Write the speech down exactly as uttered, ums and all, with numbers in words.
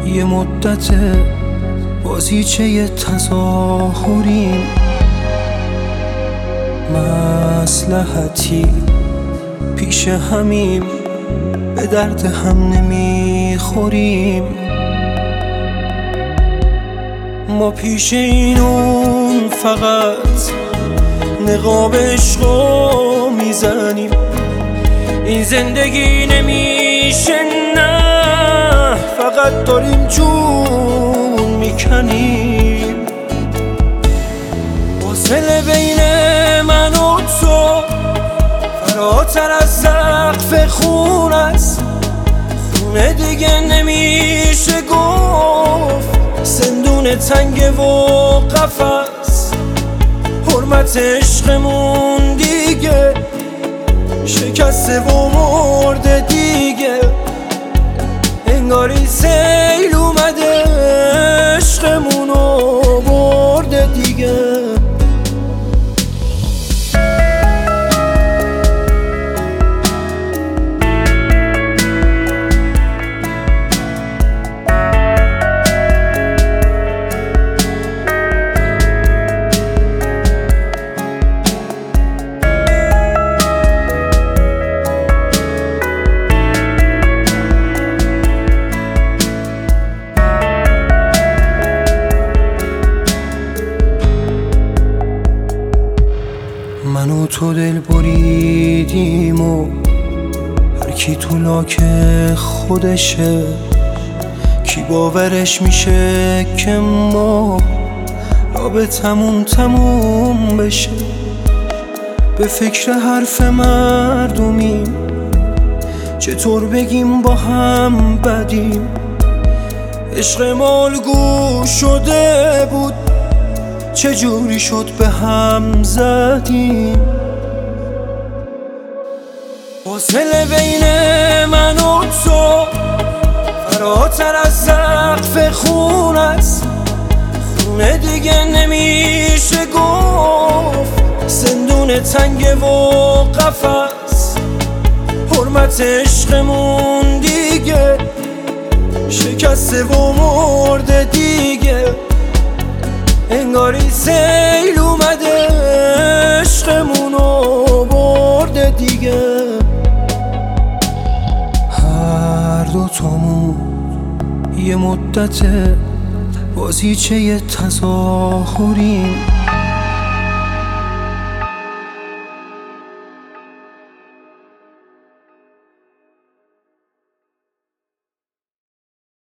یه مدت بازیچه تظاهریم، مصلحتی پیش همیم، به درد هم نمیخوریم. ما پیش اینون فقط نقاب عشقو میزنیم، این زندگی نمیشه نه، فقط داریم جون میکنیم. فاصله بین من و تو فراتر از سقف خون است، خونه دیگه نمیشه گفت، زندون تنگ و قفس. حرمت عشقمون دیگه شکسته و مرده دیگه، انگاری سیل اومده عشقمونو برده دیگه. من و تو دل بریدیم و هر کی تو لاک خودشه، کی باورش میشه که ما رابطمون تموم بشه. به فکر حرف مردمیم، چطور بگیم با هم بدیم، عشق ما الگو شده بود، چجوری شد به هم زدیم. فاصله بین من و تو فراتر از سقف خون است، خونه دیگه نمیشه گفت، زندون تنگ و قفس. حرمت عشقمون دیگه شکسته و مرده دیگه، انگاری سیل اومده عشقمونو برده دیگه. هر دوتامون یه مدت بازیچه تظاهریم،